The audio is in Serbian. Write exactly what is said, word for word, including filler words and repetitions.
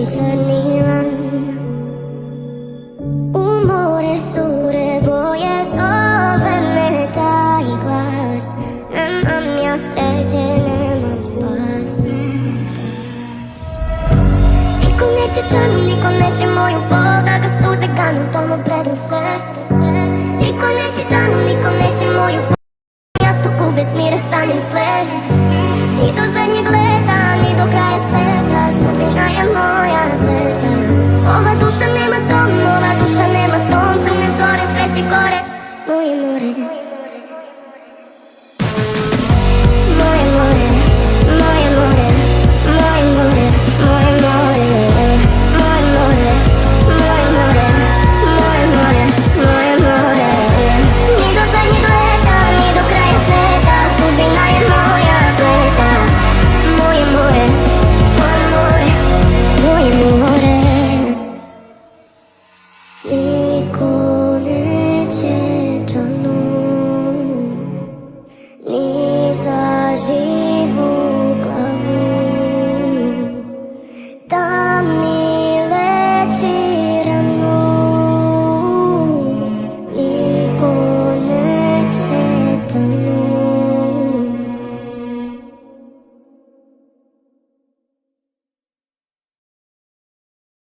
crni lan. U more sure boje zove me taj glas. Nemam ja sreće, nemam spas. Niko neće čanu, niko neće moju bol, da ga suze ganu, tomu predam se.